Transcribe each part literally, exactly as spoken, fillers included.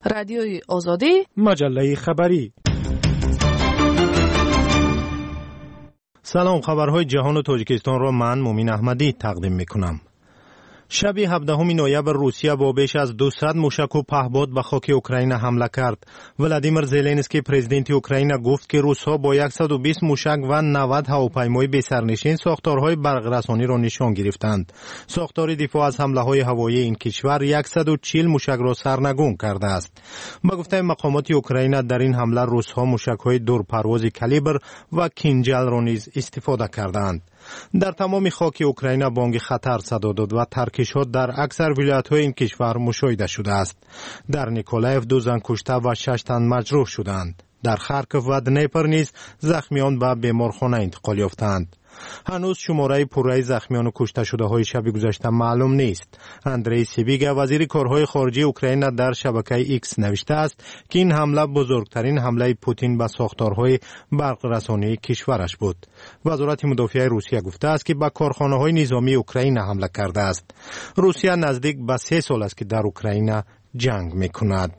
رادیوی آزادی، مجله خبری. سلام، خبرهای جهان و تاجیکستان را من مومین احمدی تقدیم میکنم. شب هفدهم نوامبر روسیه با بیش از دویست موشک و پهپاد به خاک اوکراین حمله کرد. ولادیمیر زلنسکی پرزیدنت اوکراین گفت که روس‌ها با صد و بیست موشک و نود هواپیمای بی‌سرنشین ساختارهای برق‌رسانی را نشان گرفتند. ساختار دفاع از حمله‌های هوایی این کشور صد و چهل موشک را سرنگون کرده است. با گفته مقامات اوکراین در این حمله روس‌ها موشک‌های دورپرواز کالیبر و کینجال را نیز استفاده کردند. در تمام خاک اوکراین بانگ خطر صدا داد و ترکش‌ها در اکثر ولایت‌های این کشور مشاهده شده است. در نیکولایف دو زن کشته و شش تن مجروح شدند. در خارکوف و دنیپر نیز زخمیان به بیمارخانه انتقال یافتند. هنوز شماره پوره زخمیان و کشته شده های شب گذشته معلوم نیست. اندری سیبیگا وزیر کارهای خارجه اوکراین در شبکه ایکس نوشته است که این حمله بزرگترین حمله پوتین به ساختارهای برق‌رسانی کشورش بود. وزارت مدافع روسیه گفته است که به کارخانه‌های نظامی اوکراین حمله کرده است. روسیه نزدیک به سه سال است که در اوکراین جنگ می‌کند.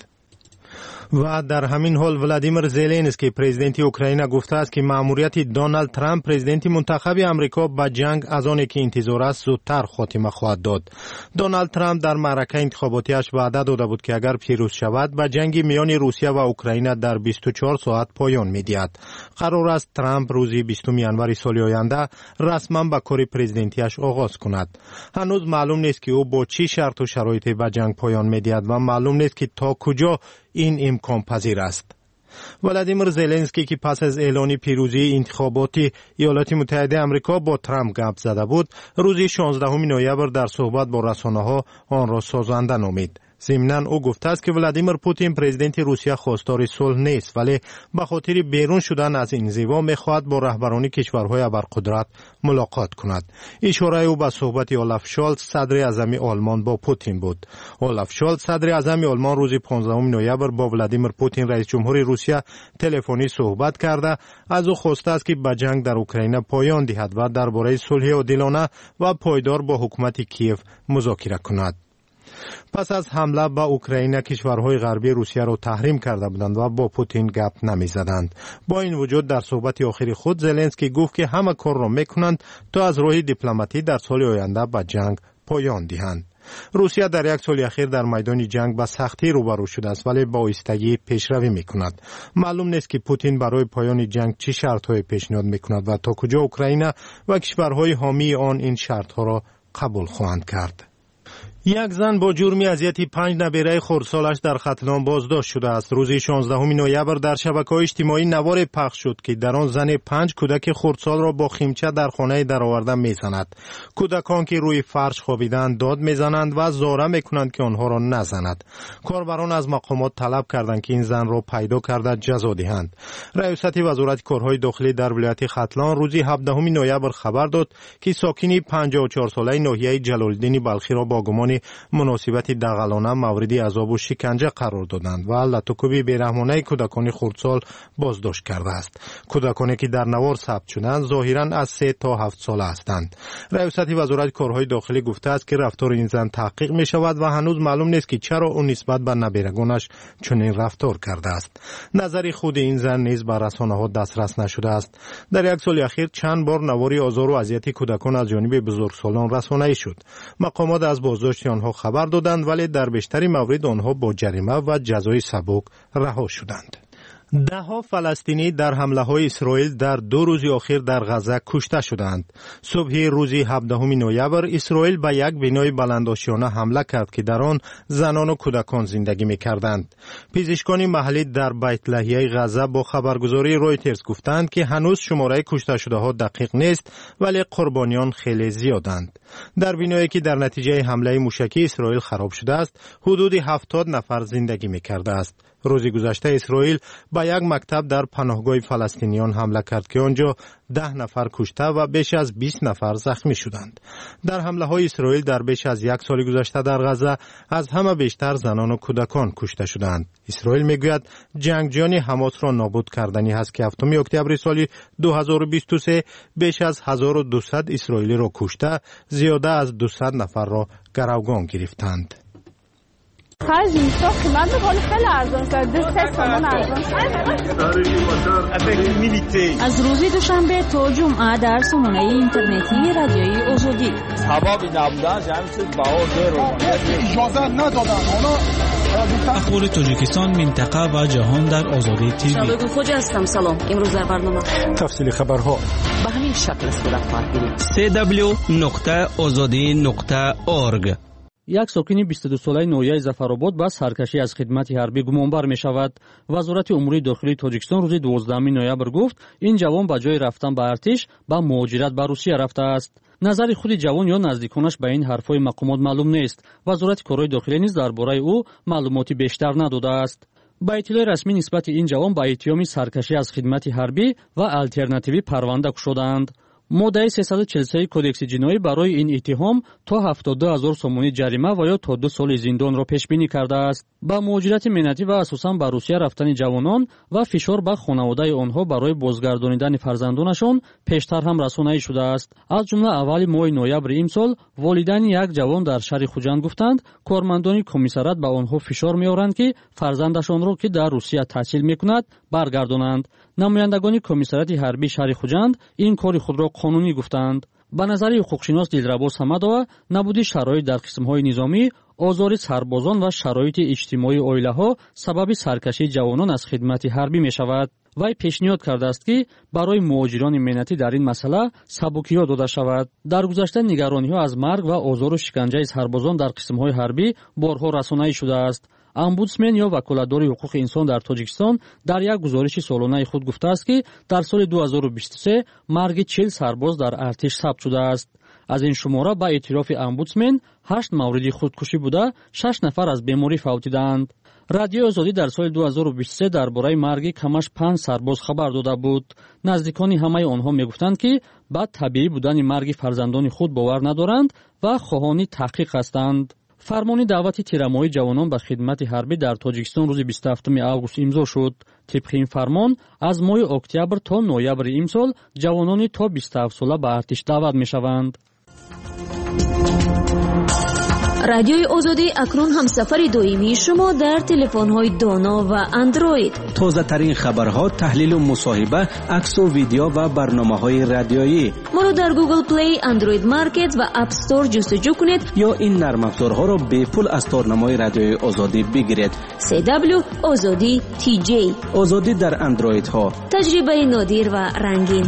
و در همین حال ولادیمیر زلنسکی پرزیدنت اوکراین گفته است که مأموریت دونالد ترامپ پرزیدنت منتخب آمریکا به جنگ از آنی که انتظار است زودتر خاتمه خواهد داد. دونالد ترامپ در معرکه انتخاباتیش وعده داده بود که اگر پیروز شود به جنگ میان روسیه و اوکراین در بیست و چهار ساعت پایان می‌دهد. قرار است ترامپ روز بیستم ژانویه سال آینده رسما به کار پرزیدنتیش آغاز کند. هنوز معلوم نیست که او با چه شرط و شرایطی به جنگ پایان می‌دهد و معلوم نیست که تا کجا این امکان پذیر است. ولادیمیر زلنسکی که پس از اعلان پیروزی انتخاباتی ایالات متحده آمریکا با ترامپ گپ زده بود، روز شانزدهم نوامبر در صحبت با رسانه‌ها آن را سازنده نامید. ضمناً او گفته است که ولادیمیر پوتین پرزیدنت روسیه خواستار صلح نیست، ولی به خاطر بیرون شدن از این انزوا می‌خواهد با رهبران کشورهای ابرقدرت ملاقات کند. اشاره او به صحبت اولاف شالز صدر اعظم آلمان با پوتین بود. اولاف شالز صدر اعظم آلمان روز پانزدهم نوامبر با ولادیمیر پوتین رئیس جمهور روسیه تلفنی صحبت کرده از او خواسته است که به جنگ در اوکراین پایان دهد و درباره صلح عادلانه و پایدار با حکومت کیف مذاکره کند. پس از حمله به اوکراین کشورهای غربی روسیه را تحریم کرده بودند و با پوتین گپ نمی زدند. با این وجود در صحبت آخر خود زلنسکی گفت که همه کار را میکنند تا از راه دیپلماتی در سال آینده به جنگ پایان دهند. روسیه در یک سال اخیر در میدان جنگ به سختی روبرو شده است، ولی با ایستگی پیشروی میکند. معلوم نیست که پوتین برای پایان جنگ چه شرط‌های پیشنهاد میکند و تا کجا اوکراین و کشورهای حامی آن این شرط‌ها را قبول خواهند کرد. یک زن با جرم اذیت پنج نبیره خردسالش در ختلان بازداشت شده است. روز شانزدهم نوامبر در شبکه‌های اجتماعی نوار پخش شد که در آن زن پنج کودک خردسال را با خیمچه در خانه درآورده میزند. کودکان که روی فرش خوابیدند داد میزنند و زاره میکنند که آنها را نزند. کاربران از مقامات طلب کردند که این زن را پیدا کرده جزا دهند. رئیست وزارت کارهای داخلی در ولایت ختلان روز هفدهم نوامبر خبر داد که ساکنی پنجاه و چهار ساله ناحیه جلال‌الدین بلخی را با گمان مناسبت دغلانه مورد عذاب و شکنجه قرار دادند و لطوکوبی بیرحمانه کودکان خردسال بازداشت کرده است. کودکانی که در نوار ثبت شدند ظاهراً از سه تا هفت ساله هستند. رئیست وزارت کارهای داخلی گفته است که رفتار این زن تحقیق می شود و هنوز معلوم نیست که چرا او نسبت به نبیرگانش چنین رفتار کرده است. نظر خود این زن نیز به رسانه‌ها دسترس نشده است. در یک سال اخیر چند بار نواری آزار و اذیت کودکان از جانب بزرگسالان رسانه‌ای شد. مقامات از بازداشت آنها خبر دادند، ولی در بیشتر موارد آنها با جریمه و جزای سبک رها شدند. ده ها فلسطینی در حمله های اسرائیل در دو روز اخیر در غزه کشته شدند. صبح روز هفدهم نوامبر اسرائیل به یک بنای بلندآشیانه حمله کرد که در آن زنان و کودکان زندگی می‌کردند. پزشکان محلی در بیت لحیه غزه با خبرگزاری رویترز گفتند که هنوز شماره کشته شده ها دقیق نیست، ولی قربانیان خیلی زیادند. در بنایی که در نتیجه حمله موشکی اسرائیل خراب شده است، حدود هفتاد نفر زندگی می‌کرده است. روز گذشته اسرائیل با یک مکتب در پناهگاه فلسطینیان حمله کرد که آنجا ده نفر کشته و بیش از بیست نفر زخمی شدند. در حمله های اسرائیل در بیش از یک سال گذشته در غزه از همه بیشتر زنان و کودکان کشته شدند. اسرائیل میگوید جنگجویان حماس را نابود کردنی است که هفتم اکتبر سال دو هزار و بیست و سه بیش از هزار و دویست اسرائیلی را کشته، زیاده از دویست نفر را گروگان گرفتند. خرج اینستا قیمت ولی خیلی ارزان است. دو سه تومن ارزان است. از روز دوشنبه تا جمعه در سامانه اینترنتی رادیوی آزادی. سبب نبودن همین چیز بهار رو اجازه ندادن. حالا اخبار تاجیکستان، منطقه و جهان در آزادی تیوی. شادو خوج هستم. سلام. امروز در برنامه تفصیل خبرها به همین شکل صورت خواهد گرفت. سی دبلیو نقطه آزادی نقطه اورگ. یک ساکن بیست و دو ساله نویه ظفرآباد با سرکشی از خدمت حربی گمانبر می شود. وزارت امور داخلی تاجیکستان روز دوازدهم نوامبر گفت این جوان به جای رفتن به ارتش با مهاجرت به روسیه رفته است. نظر خود جوان یا نزدیکانش به این حرفهای مقامات معلوم نیست. وزارت کارهای داخلی نیز درباره او معلوماتی بیشتر نداده است. با اطلاع رسمی نسبت این جوان با اتهام سرکشی از خدمت حربی و آلترناتیوی پرونده شدند. ماده سیصد و چهل و سه کدکس جنایی برای این اتهام تا هفتاد و دو هزار سومانی جریمه و یا تا دو سال زندان را پیش بینی کرده است. با مهاجرت ملتی و اساساً به روسیه رفتن جوانان و فشار به خانواده آنها برای بازگردانیدن فرزندانشان پیشتر هم رسانه‌ای شده است. از جمله اول ماه نوامبر امسال والدین یک جوان در شهر خوجند گفتند کارمندان کمیسریات به آنها فشار می‌آورند که فرزندشان را که در روسیه تحصیل می‌کند برگردانند. نمایندگان کمیسریات حربی شهر خوجند این کار خود را قانونی گفتند. به نظر حقوقشناس دلربا حمدова نبودی شرایط در قسم‌های نظامی، آزار سربازان و شرایط اجتماعی عائله‌ها سبب سرکشی جوانان از خدمت حربی می‌شود. وی پیشنهاد کرده است که برای مهاجران ملتی در این مسئله سبکی‌ها داده شود. در گذشته نگرانی‌ها از مرگ و آزار و شکنجه سربازان در قسم‌های حربی بارها رسانه‌ای شده است. امبودسمن یا وکالتدار حقوق انسان در تاجیکستان در یک گزارش سالانه خود گفته است که در سال دو هزار و بیست و سه مرگ چهل سرباز در ارتش ثبت شده است. از این شماره با اعتراف امبودسمن هشت مورد خودکشی بوده، شش نفر از بیماری فوتیدند. رادیو آزادی در سال دو هزار و بیست و سه درباره مرگ کمش پنج سرباز خبر داده بود. نزدیکان همه آنها میگفتند که با طبیعی بودن مرگ فرزندان خود باور ندارند و خواهان تحقیق هستند. فرمان دعوت تیرمایی جوانان به خدمت حربی در تاجیکستان روز بیست و هفتم آگوست امضا شد. طبق این فرمان از ماه اکتبر تا نوامبر امسال جوانان تا بیست و هفت ساله به ارتش دعوت میشوند. رادیوی آزادی اکنون همسفر دائمی شما در تلفن‌های دانا و اندروید. تازه ترین خبرها، تحلیل و مصاحبه، عکس و ویدیو و برنامه‌های رادیویی. ما را در گوگل پلی، اندروید مارکت و اپ استور جستجو کنید یا این نرم افزارها را به پول از تارنمای رادیوی آزادی بگیرید. سی دبلیو آزادی تی جی. آزادی در اندروید ها. تجربه نادر و رنگین.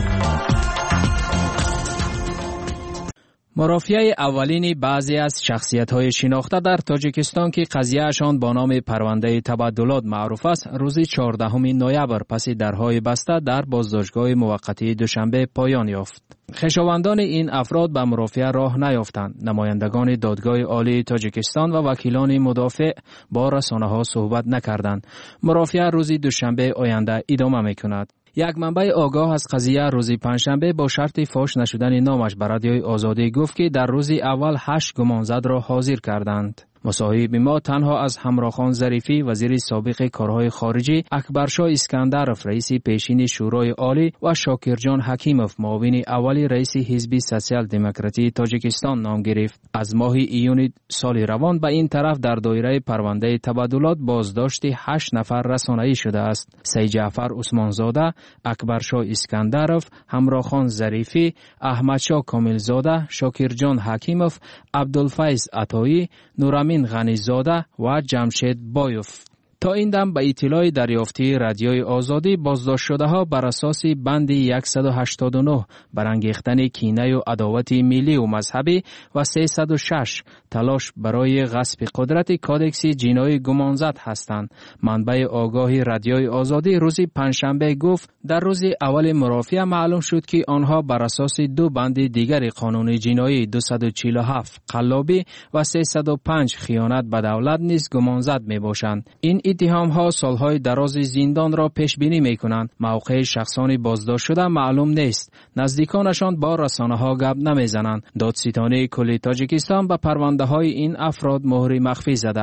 مرافعه اولین بعضی از شخصیت‌های شناخته در تاجیکستان که قضیه‌شان با نام پرونده تبادلات معروف است، روز چهاردهم نوامبر پس درهای بسته در بازداشتگاه موقتی دوشنبه پایان یافت. خویشاوندان این افراد به مرافعه راه نیافتند. نمایندگان دادگاه عالی تاجیکستان و وکیلان مدافع با رسانه‌ها صحبت نکردند. مرافعه روز دوشنبه آینده ادامه می‌کند. یک منبع آگاه از قضیه روز پنجشنبه با شرط فاش نشدن نامش به رادیوی آزادی گفت که در روز اول هشت گمانزد را حاضر کردند. مصاحب ما تنها از همراخان ظریفی وزیر سابق کارهای خارجی، اکبرشاه اسکندرف رئیس پیشین شورای عالی و شاکرجان حکیموف معاون اول رئیس حزب سوسیال دموکراتی تاجیکستان نام گرفت. از ماه ایون سال روان به این طرف در دایره پرونده تبادلات بازداشت هشت نفر رسانه‌ای شده است. سید جعفر عثمانزاده، اکبرشاه اسکندرف، همراخان ظریفی، احمدشاه کاملزاده، شاکرجان حکیموف، عبدالفیض عطایی، نورامین غنیزاده و جمشید بایوف. تا این دم به اطلاع دریافتی رادیوی آزادی بازداشت شده ها بر اساس بند صد و هشتاد و نه برانگیختن کینه و عداوت ملی و مذهبی و سیصد و شش تلاش برای غصب قدرت کادکس جنایی گمانزد هستند. منبع آگاهی رادیوی آزادی روز پنجشنبه گفت در روز اول مرافعه معلوم شد که آنها بر اساس دو بند دیگر قانون جنایی دویست و چهل و هفت قلابی و سیصد و پنج خیانت به دولت نیز گمانزد می باشند. این اتهام ها سالهای دراز زندان را پیش بینی می کنند. موقع شخصان بازداشت شده معلوم نیست. نزدیکانشان با رسانه ها گپ نمی زنند. دادستانی کل تاجیکستان به پرونده های این افراد مهر مخفی زده است.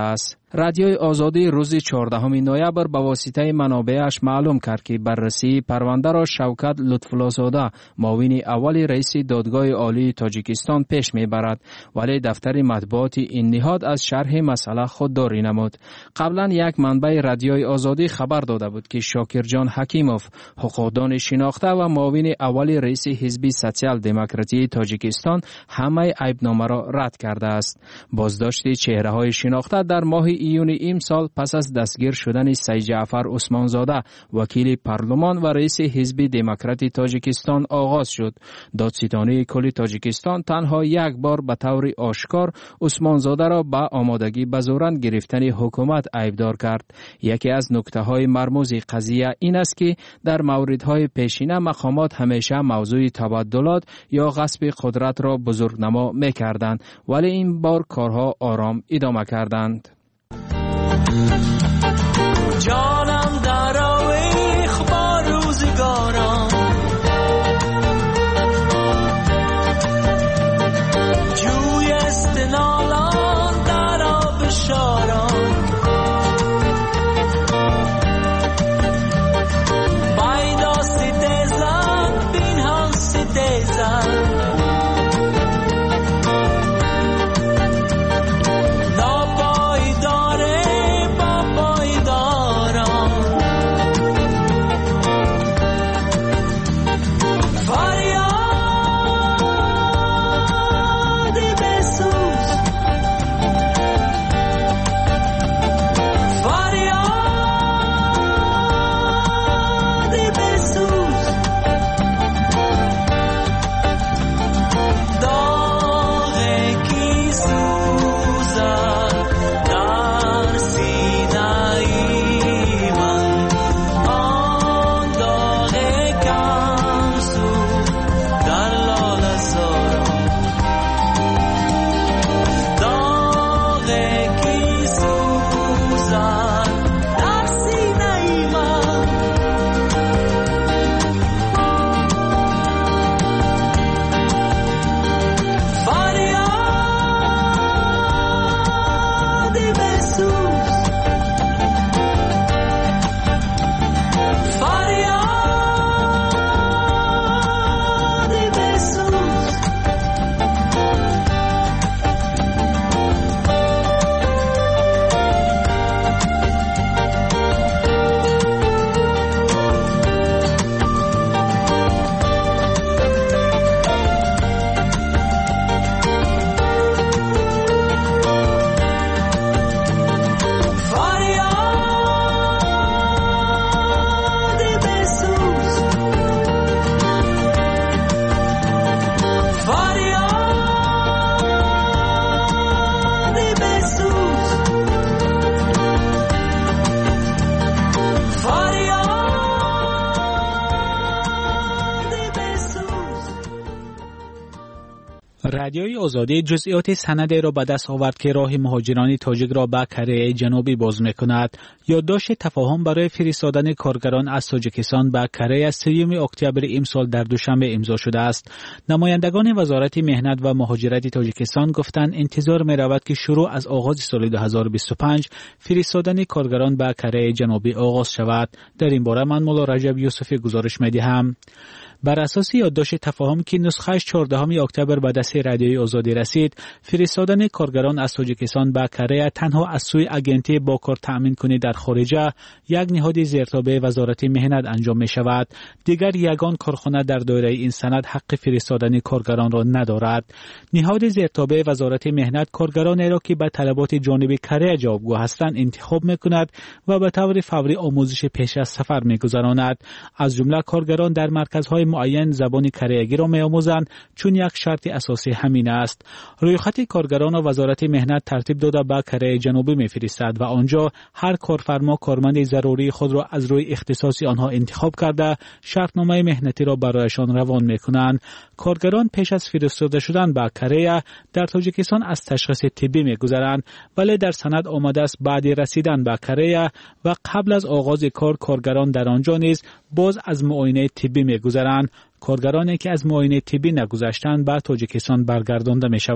رادیوی آزادی روز چهاردهم نوامبر با واسطه منابعش معلوم کرد که بررسی پرونده را شوکت لطف‌الله‌زاده معاون اول رئیس دادگاه عالی تاجیکستان پیش میبرد، ولی دفتر مطبوعات این نهاد از شرح مسئله خودداری نمود. قبلا یک منبع رادیوی آزادی خبر داده بود که شاکرجان حکیموف، حقوقدان شناخته و معاون اول رئیس حزب سوسیال دموکراتی تاجیکستان، همه عیبنامه را رد کرده است. بازداشت چهره‌های شناخته در ماه ایون امسال پس از دستگیر شدن سید جعفر عثمانزاده، وکیل پارلمان و رئیس حزب دموکراتی تاجیکستان آغاز شد. دادستانی کل تاجیکستان تنها یک بار به طور آشکار عثمانزاده را به آمادگی به زورند گرفتن حکومت عیبدار کرد. یکی از نکته‌های مرموز قضیه این است که در موردهای پیشینه مقامات همیشه موضوع تبادلات یا غصب قدرت را بزرگنما می‌کردند، ولی این بار کارها آرام ادامه کردند. جانم در آویخ با روزگارم، جوی استنالان در آب شارم، بایدا ستیزن بین هم ستیزن، رادیوی آزادی جزئیات سند را به دست آورد که راه مهاجران تاجیک را به کره جنوبی باز می‌کند. یادداشت تفاهم برای فرستادن کارگران از تاجیکستان به کره از سوم اکتبر امسال در دوشنبه امضا شده است. نمایندگان وزارت مهنت و مهاجرت تاجیکستان گفتند انتظار می‌رود که شروع از آغاز سال دو هزار و بیست و پنج فرستادن کارگران به کره جنوبی آغاز شود. در این باره من مولا رجب یوسفی گزارش می‌دهم. بر اساس یادداشت تفاهم که نسخه‌اش چهاردهم اکتبر به دست رادیوی آزادی رسید، فرستادن کارگران از تاجیکستان به کره تنها از سوی اگنتی با کار تأمین کنی در خارجه، یک نهاد زیرتابع وزارت مهنت انجام می شود. دیگر یگان کارخانه در دایره این سند حق فرستادن کارگران را ندارد. نهاد زیرتابع وزارت مهنت کارگران را که به طلبات جانب کره جوابگو هستند انتخاب می کند و به طور فوری آموزش پیش از سفر می گذراند. از جمله کارگران در مرکزهای معین زبان کره‌ای را می‌آموزند، چون یک شرط اساسی همین است. رویخط کارگران و وزارت مهنت ترتیب داده به کره جنوبی می‌فرستد و آنجا هر کارفرما کارمند ضروری خود را از روی اختصاص آنها انتخاب کرده شرطنامه مهنتی را برایشان روان می‌کنند. کارگران پیش از فرستاده شدن به کره در تاجیکستان از تشخیص طبی می‌گذرند، ولی در سند آمده است بعد رسیدن به کره و قبل از آغاز کار کارگران در آنجا نیز باز از معاینه طبی می‌گذرند. کارگرانی که از معاینه طبی نگذشتند به تاجیکستان برگردانده می‌شوند.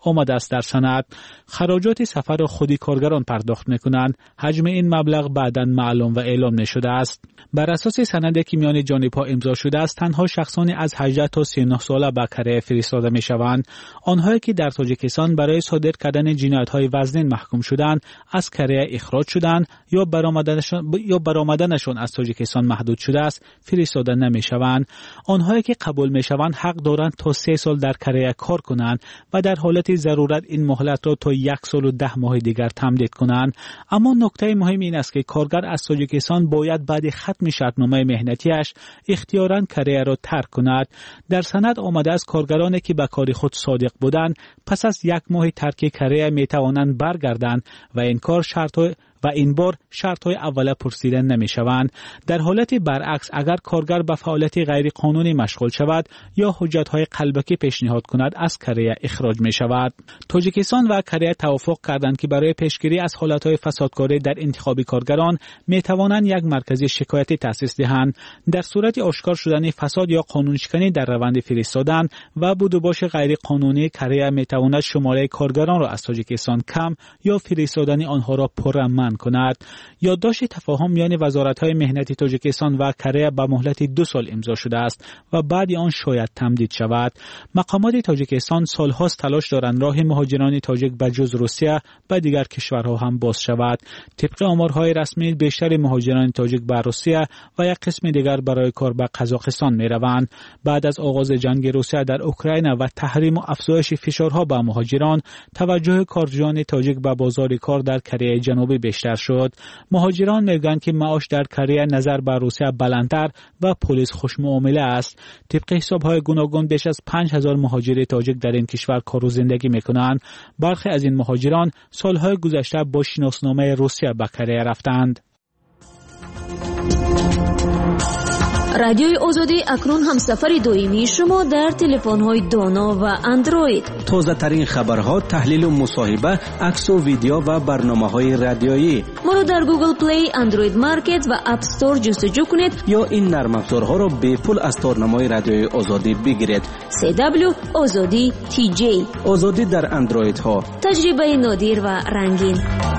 آمده است. در سند خراجات سفر را خودی کارگران پرداخت میکنند. حجم این مبلغ بعداً معلوم و اعلام نشده است. بر اساس سندی که میان جانبها امضا شده است، تنها شخصانی از هجده تا سی و نه ساله به کره فرستاده میشوند. آنهایی که در تاجیکستان برای صادر کردن جنایت‌های وزنین محکوم شدند از کره اخراج شدند یا برآمدنشان یا برآمدنشان از تاجیکستان محدود شده است، فرستاده نمیشوند. آنهایی که قبول میشوند حق دارند تا سه سال در کره کار کنند و در حالت ضرورت این مهلت را تا یک سال و ده ماه دیگر تمدید کنند. اما نکته مهم این است که کارگر از تاجیکستان باید بعد ختم شرطنامه مهنتیش اختیاراً کره را ترک کند. در سند آمده است کارگرانی که به کار خود صادق بودند پس از یک ماه ترک کره می توانند برگردند و این کار شرط و این بار شرط‌های اوله پرسیده نمی‌شوند. در حالت برعکس اگر کارگر به فعالیت غیر قانونی مشغول شود یا حجت‌های قلبکی پیشنهاد کند از کره اخراج می‌شود. تاجیکستان و کره توافق کردند که برای پیشگیری از حالت‌های فسادکاری در انتخاب کارگران می‌توانند یک مرکز شکایتی تأسیس دهند. در صورت آشکار شدن فساد یا قانونشکنی در روند فرستادن و بود و باش غیر قانونی، کره می‌تواند شماره کارگران را از تاجیکستان کم یا فرستادن آنها را پرامن کند. یادداشت تفاهم میان وزارت‌های مهنتی تاجیکستان و کره به مهلت دو سال امضا شده است و بعد آن شاید تمدید شود. مقامات تاجیکستان سال‌هاست تلاش دارند راه مهاجران تاجیک به جز روسیه به دیگر کشورها هم باز شود. طبق آمارهای رسمی بیشتر مهاجران تاجیک به روسیه و یک قسم دیگر برای کار به قزاقستان می‌روند. بعد از آغاز جنگ روسیه در اوکراین و تحریم و افزایش فشارها به مهاجران، توجه کارگران تاجیک به بازار کار در کره جنوبی بیشتر شد. مهاجران میگن که معاش در کره نظر به روسیه بلندتر و پلیس خوش معامله است. طبق حساب‌های گوناگون بیش از پنج هزار مهاجر تاجیک در این کشور کار و زندگی میکنند. برخی از این مهاجران سالهای گذشته با شناسنامه روسیه به کره رفتند. رادیوی آزادی اکنون همسفر دائمی شما در تلفن‌های دانا و اندروید. تازه ترین خبرها، تحلیل و مصاحبه، عکس و ویدیو و برنامه‌های رادیویی. ما را در گوگل پلی، اندروید مارکت و اپ استور جستجو کنید یا این نرم افزارها را به پول از تارنمای رادیوی آزادی بگیرید. سی دبلیو آزادی تی جی. آزادی در اندروید ها. تجربه نادر و رنگین.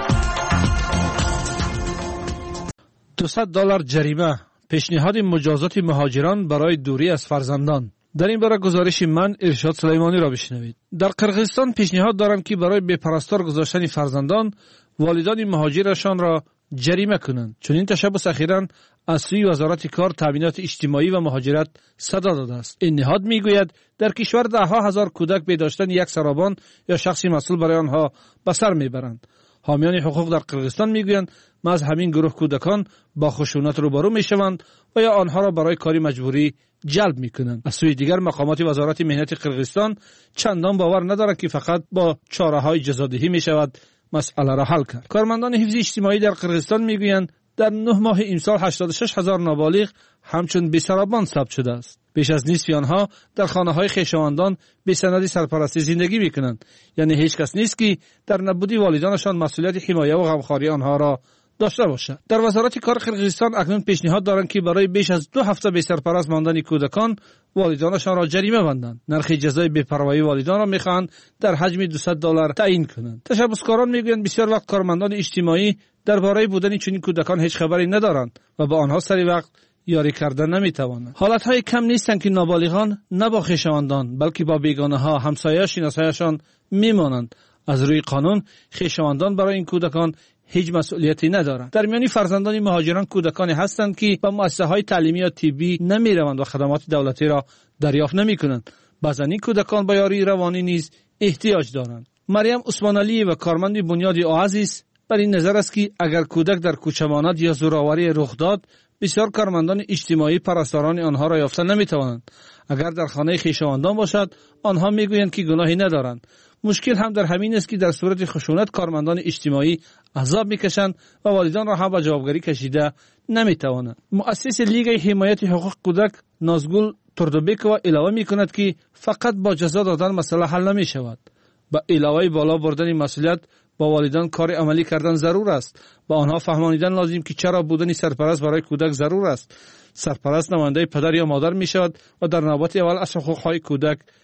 دویست دلار جریمه، پیشنهاد مجازات مهاجران برای دوری از فرزندان. در این باره گزارش من ارشاد سلیمانی را بشنوید. در قرقیزستان پیشنهاد دارم که برای بپرستار گذاشتن فرزندان والدان مهاجرشان را جریمه کنند، چون این تشبث اخیراً از سوی وزارت کار، تامینات اجتماعی و مهاجرت صدا داده است. این نهاد میگوید در کشور ده ها هزار کودک به داشتن یک سرابان یا شخصی مسئول برای آنها به سر میبرند. حامیان حقوق در قرقیزستان میگویند ما از همین گروه کودکان با خشونت روبرو میشوند و یا آنها را برای کاری مجبوری جلب میکنند. از سوی دیگر مقامات وزارت مهنت قرقیزستان چندان باور ندارند که فقط با چاره‌های جزادهی میشود مسئله را حل کرد. کارمندان حفظ اجتماعی در قرقیزستان میگویند در نه ماه امسال هشتاد و شش هزار نابالغ همچون بی‌سرابان ثبت شده است. بیش از نصف آنها در خانه‌های خویشاوندان به سند سرپرستی زندگی میکنند. یعنی هیچ کس نیست که در نبودی والدانشان مسئولیت حمایت و غمخواری آنها را داشته باشد. در وزارت کار قرقیزستان اکنون پیشنهاد دارند که برای بیش از دو هفته به سرپرست ماندن کودکان والدانشان را جریمه بندند. نرخ جزای بی‌پروایی والدان را میخواهند در حجم دویست دلار تعیین کنند. تشبثکاران میگویند بسیار وقت کارمندان اجتماعی درباره بودن چنین کودکان هیچ خبری ندارند و با آنها سری وقت یاری کردن نمیتوانند. حالتهای کم نیستند که نابالغان نه با خویشاوندان بلکه با بیگانه ها، همسایه، شناسایشان میمانند. از روی قانون خویشاوندان برای این کودکان هیچ مسئولیتی ندارند. در میان فرزندان مهاجران کودکانی هستند که به مؤسسه‌های تعلیمی یا طبی نمیروند و خدمات دولتی را دریافت نمیکنند. بعضی این کودکان با یاری روانی نیز احتیاج دارند. مریم عثمان علی و کارمند بنیاد اوازیس بر این نظر است که اگر کودک در کوچه ماند یا زورآوری رخ داد، بسیار کارمندان اجتماعی پرستاران آنها را یافته نمیتوانند. اگر در خانه خویشاوندان باشد، آنها میگویند که گناهی ندارند. مشکل هم در همین است که در صورت خشونت کارمندان اجتماعی عذاب میکشند و والدان را هم به جوابگری کشیده نمیتوانند. مؤسس لیگ حمایت حقوق کودک نازگل تردوبکووا علاوه میکند که فقط با جزا دادن مسئله حل نمیشود. با علاوه بالا بردن مسئولیت با والدان کار عملی کردن ضرور است. با آنها فهمانیدن لازم که چرا بودن سرپرست برای کودک ضرور است. سرپرست نماینده پدر یا مادر می شود و در نوبت اول از حقوقهای کودک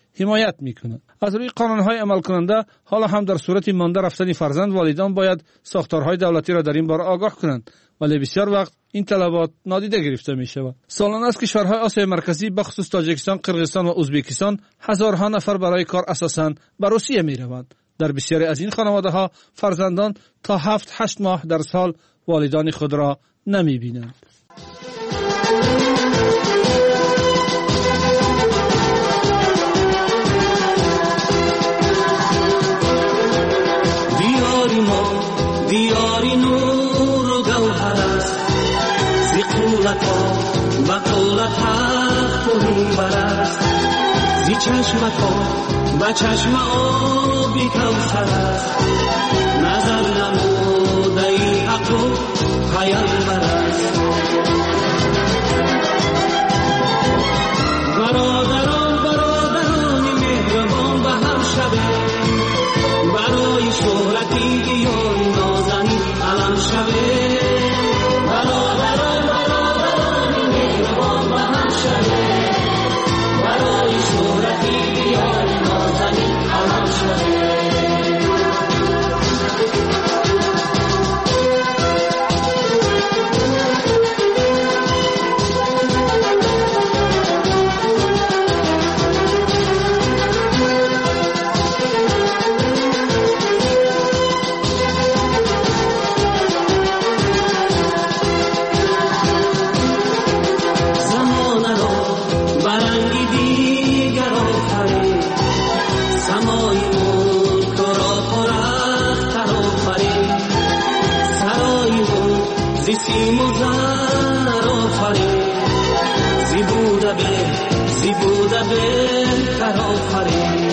حمایت میکنند. از روی قانونهای عمل کننده حالا هم در صورت مانده رفتن فرزند والدان باید ساختارهای دولتی را در این باره آگاه کنند، ولی بسیار وقت این طلبات نادیده گرفته می شود. سالانه از کشورهای آسیای مرکزی به خصوص تاجیکستان، قرقیزستان و ازبکستان هزارها نفر برای کار اساساً به روسیه می روند. در بسیاری از این خانواده ها فرزندان تا هفت هشت ماه در سال والدان خود را نمی بینند. دیاری ما دیاری نور و گوهر است، زی قولت ها و قولت حق و منبر است، زی چشمت ها و چشم آبی کوثر است، نظر نموده ای حق و پیامبر است. برادران برادران مهربان به هم شبه، برای شهرتی دیار نازنین علم شبه. برادران برادران مهربان به هم شبه، برای شهرتی دیار نازنین علم شبه. سیم و زر آفرین، زی بوده به زی بوده بهتر آفرین.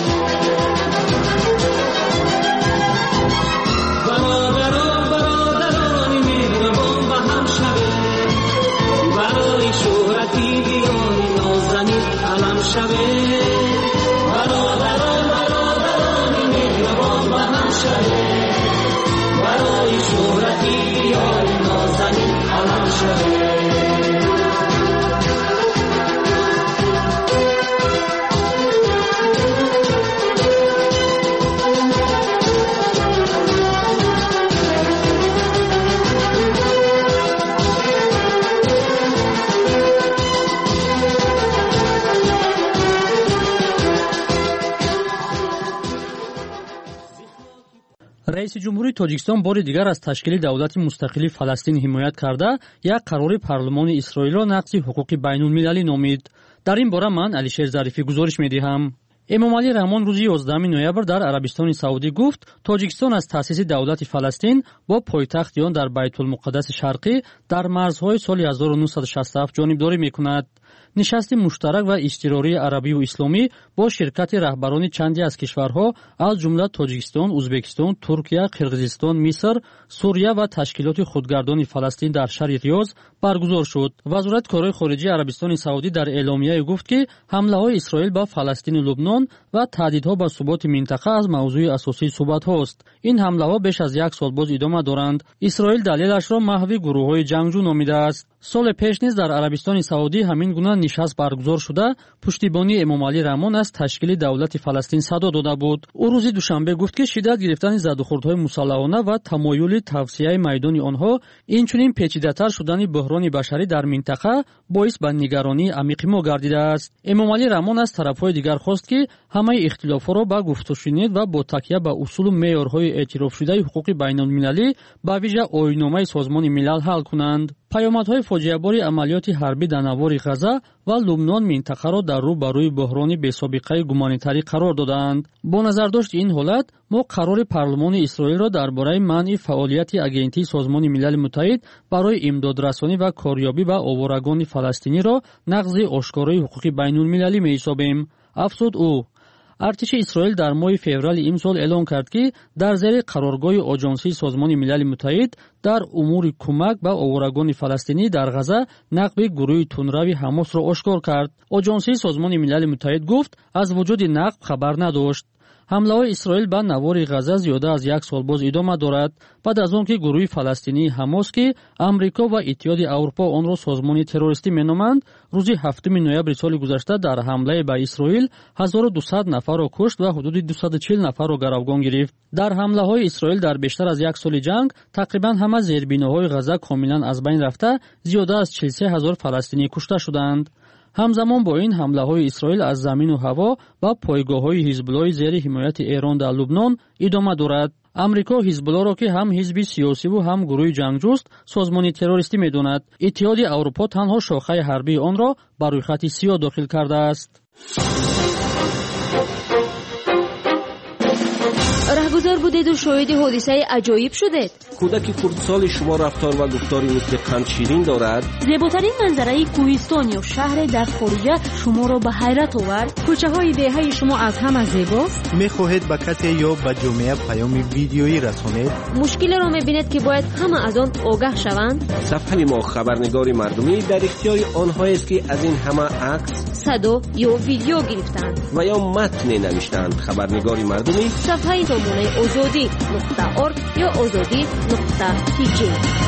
برادران برادران مهربان به هم شبه، برای شهرتی دیاری نازنین علم شبه. برادران برادران مهربان به هم شبه، برای شهرتی دیاری نازنین علم شبه. رئیس جمهوری تاجیکستان بار دیگر از تشکیل دولت مستقل فلسطین حمایت کرده، یک قرار پارلمان اسرائیل را نقض حقوق بین المللی نامید. در این باره من علیشیر ظریفی گزارش می‌دهم. امامعلی رحمان روز یازدهم نوامبر در عربستان سعودی گفت تاجیکستان از تأسیس دولت فلسطین با پایتخت آن در بیت المقدس شرقی در مرزهای سال هزار و نهصد و شصت و هفت جانبداری می‌کند. نشست مشترک و اضطراری عربی و اسلامی با شرکت رهبران چندی از کشورها از جمله تاجیکستان، ازبکستان، ترکیه، قرقیزستان، مصر، سوریه و تشکیلات خودگردان فلسطین در شهر ریاض برگزار شد. وزارت کارهای خارجه عربستان سعودی در اعلامیه گفت که حمله‌های اسرائیل به فلسطین و لبنان و تهدیدها به ثبات منطقه از موضوع اساسی صحبت‌ها است. این حمله‌ها بیش از یک سال باز ادامه دارند. اسرائیل دلیلش را محو گروه‌های جنگجو نامیده است. سال پیش نیز در عربستان سعودی همین گونه نشست برگزار شده پشتیبانی امامعلی رحمان از تشکیل دولت فلسطین صدا داده بود. او روز دوشنبه گفت که شدت گرفتن زدوخوردهای مسلحانه و تمایل توسعه میدان آنها اینچنین پیچیده‌تر شدن بحران بشری در منطقه باعث به نگرانی عمیق ما گردیده است. امامعلی رحمان از طرف‌های دیگر خواست که همه اختلاف‌ها را با گفت و شنید و با تکیه به اصول و معیارهای اعتراف شده حقوق بین‌المللی به ویژه آیین‌نامه سازمان ملل حل کنند. پیامدهای فاجعه‌بار عملیات حربی در نوار غزه و لبنان منطقه را در رو بر روی بحران بی‌سابقه گومانیتری قرار دادند. با نظرداشت این حالت ما قرار پارلمان اسرائیل را درباره منع فعالیت آژانسی سازمان ملل متحد برای امدادرسانی و کاریابی به آوارگان فلسطینی را نقض آشکارای حقوق بین‌المللی می‌حسابیم. افزود او. ارتش اسرائیل در ماه فوریه امسال اعلام کرد که در زیر قرارگاه آژانسی سازمان ملل متحد در امور کمک به آوارگان فلسطینی در غزه نقب گروه تندروی حماس را آشکار کرد. آژانسی سازمان ملل متحد گفت از وجود نقب خبر نداشت. ҳамлаҳои исроил ба навори ғаза зиёда аз як сол боз идома дорад. баъд аз он ки гурӯҳи фаластинии ҳамос ки амрико ва иттиҳоди аврупо онро созмони террористӣ меноманд, рӯзи ҳафтуми ноябри соли гузашта дар ҳамлае ба исроил ҳазору дусад нафарро кушт ва ҳудуди дусаду чил нафарро гаравгон гирифт. дар ҳамлаҳои исроил дар бештар аз як соли ҷанг тақрибан ҳама зербиноҳои ғаза комилан аз байн рафта, зиёда аз чил се ҳазор фаластинӣ кушта шуданд. ҳамзамон бо ин ҳамлаҳои исроил аз замину ҳаво ба пойгоҳҳои ҳизбуллоҳи зери ҳимояти Эрон дар Лубнон идома дорад. амрико ҳизбуллоҳро ки ҳам ҳизби сиёсиву ҳам гурӯҳи ҷангҷӯст созмони террористӣ медонад. иттиҳоди аврупо танҳо шохаи ҳарбии онро ба рӯйхати сиёҳ дохил кардааст. раҳгузар будеду шоҳиди ҳодисаи аҷоиб шудед. кӯдаки курдсоли шумо рафтор ва гуфтори мисли қандширин дорад. зеботарин манзараи кӯҳистон ё шаҳре дар хориҷа шуморо ба ҳайрат овард. кӯчаҳои деҳаи шумо аз ҳама зебост. мехоҳед ба касе ё ба ҷомеа паёми видеоӣ расонед. мушкилеро мебинед ки бояд ҳама аз он огаҳ шаванд. сафҳаи мо хабарнигори мардумӣ дар ихтиёри онҳоест ки аз ин ҳама акс, садо ё видео гирифтанд ва ё матне навиштанд. хабарнигори мардумӣ сафҳаи сомонаи озодӣ нуқта орг ё озодӣ нуқта тж.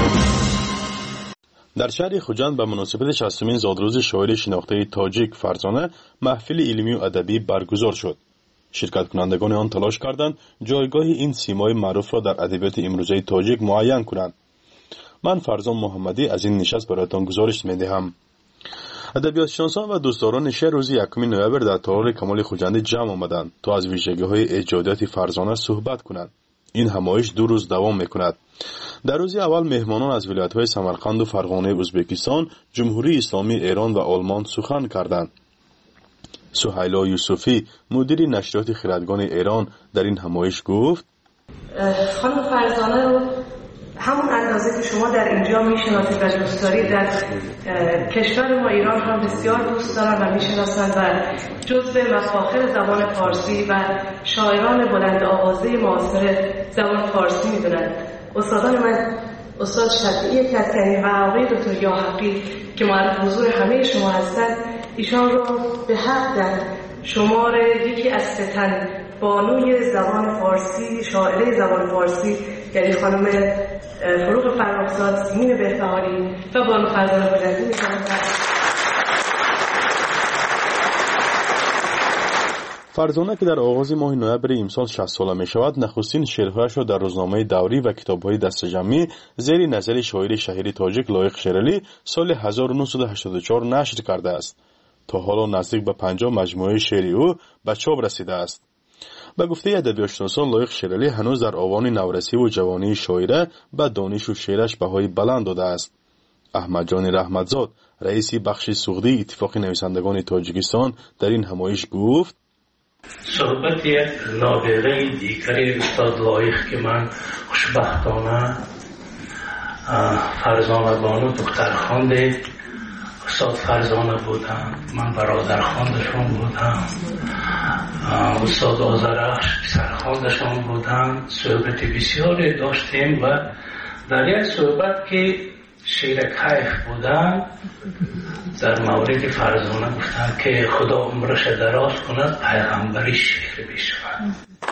در شهر خوجند به مناسبت شصتمین زادروز شاعر شناخته تاجیک فرزانه محفل علمی و ادبی برگزار شد. شرکت کنندگان آن تلاش کردند جایگاه این سیمای معروف را در ادبیات امروزه تاجیک معین کنند. من فرزان محمدی از این نشست برایتان گزارش می‌دهم. ادبیات شناسان و دوستداران شهر روز یکم نوامبر در تالار کمال خوجندی جمع آمدند تا از ویژگی‌های ایجادیات فرزانه صحبت کنند. این همایش دو روز دوام می‌کند. در روز اول مهمانان از ولایت‌های سمرقند و فرغانه ازبکستان، جمهوری اسلامی ایران و آلمان سخن کردند. سهیلا یوسفی مدیر نشریات خردگان ایران در این همایش گفت: خانم فرزانه رو همون اندازه که شما در اینجا میشناسید و دوست دارید در کشور ما ایران هم بسیار دوست دارن و میشناسند و جزو مفاخر زبان فارسی و شاعران بلند آوازه معاصر زبان فارسی میدونند. استادان من استاد شفیعی کدکنی و آقای دکتر یاحقی که معرف حضور همه شما هستند، ایشان رو به حق در شمار یکی از ستن بانوی زبان فارسی، شاعره زبان فارسی، یعنی خانم فروغ فرخزاد، سیمین بهبهاری و بانو فرزانه بلندی می‌کنند. فرزانه که در آغاز ماه نوامبر امسال شصت ساله می شود، نخستین شعرهایش را در روزنامه دوری و کتاب‌های دسته‌جمعی زیر نظر شاعر شهیر تاجیک لایق شیرالی سال هزار و نهصد و هشتاد و چهار نشر کرده است. تا حالا نزدیک به پنجاه مجموعه شعری او به چاپ رسیده است. به گفته ادبیاتشناسان، لایق شیرالی هنوز در آوان نورسی و جوانی شاعره به دانش و شعرش بهای بلند داده است. احمد جان رحمتزاد، رئیس بخش سوغدی اتفاق نویسندگان تاجیکستان، در این همایش گفت: صحبت یک نابغه دیگری استاد لایق که من خوشبختانه فرزانه بانو دختر خانده استاد فرزانه بودم، من برادر خاندشون بودم، استاد آذرخش پسر خاندشون بودم. صحبت بسیاری داشتیم و در یک صحبت که شیر کیف بودن در مورد فرزانه گفتن که خدا عمرش دراز کند، پیغمبری شیر بشود.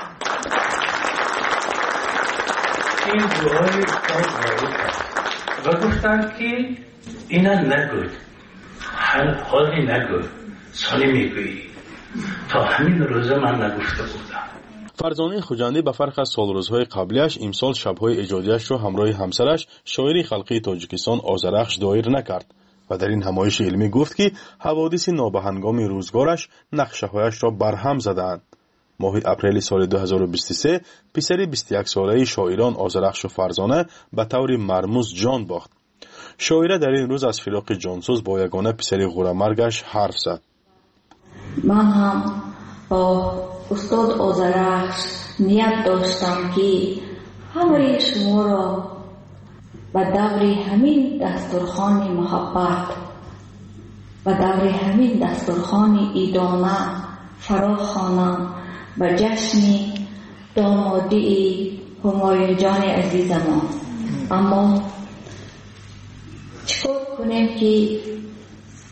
این دعای استاد وارد و گفتن که اینا نگوید، حالی نگوید، سالی میگویی. تا همین روزه من نگفته بودم. فرزانه خوجندی به فرق از سالروزهای قبلیش امسال شبهای ایجادیش را همراه همسرش شاعر خلقی تاجیکستان آذرخش دایر نکرد و در این همایش علمی گفت که حوادث نابهنگام روزگارش نقشه‌هایش را برهم زدند. ماه اپریل سال دو هزار و بیست و سه پسر بیست و یک ساله شاعران آذرخش و فرزانه به طور مرموز جان باخت. شاعره در این روز از فراق جانسوز با یگانه پسر غورمرگش حرف زد. من هم با استاد آذرخش نیت داشتم که همه شما را به دور همین دسترخوان محبت و دور همین دسترخوان ایدانه فراخوانم و جشن دامادی همایون جان عزیزمان. اما چکار کنیم که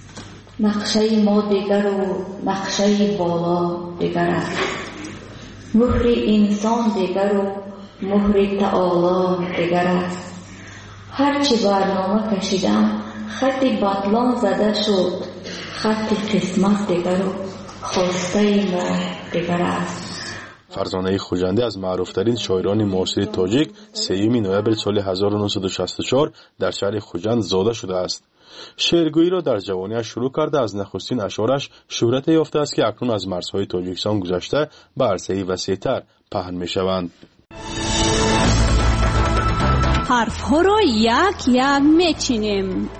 نقشه ما دیگر و نقشه بالا دیگر است. مهر انسان دیگر و مهر تعالی دیگر است. هرچی برنامه کشیدم خط بطلان زده شد، خط قسمت دیگر و خواسته مرگ دیگر است. فرزانه خوجنده از معروفترین شاعران معاصر تاجیک سیوم نوامبر سال هزار و نهصد و شصت و چهار در شهر خوجند زاده شده است. شعرگویی را در جوانیش شروع کرده از نخستین اشعارش شهرت یافته است که اکنون از مرزهای تاجیکستان گذشته به عرصه‌ای وسیع‌تر پهن می‌شوند. حرف‌ها را یک یک می‌چینیم.